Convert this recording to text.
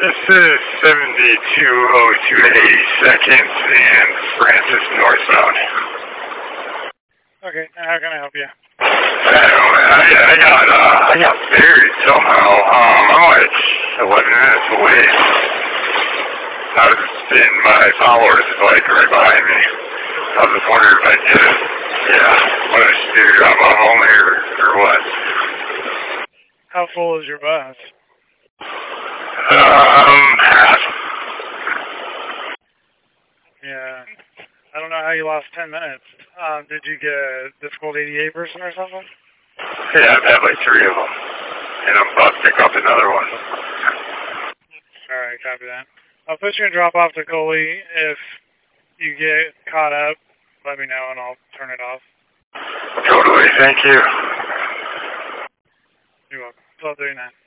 This is 7202 82nd and Francis northbound. Okay, and how can I help you? I got buried somehow. I'm like 11 minutes away. And my followers is like right behind me. I was just wondering if I get it. Yeah, what I should do, drop off only or what? How full is your bus? Half. Yeah. I don't know how you lost 10 minutes. Did you get a difficult ADA person or something? Yeah, I've had like 3 of them. And I'm about to pick up another one. Alright, copy that. I'll put you in drop off to Coley. If you get caught up, let me know and I'll turn it off. Totally, thank you. You're welcome. 12:39.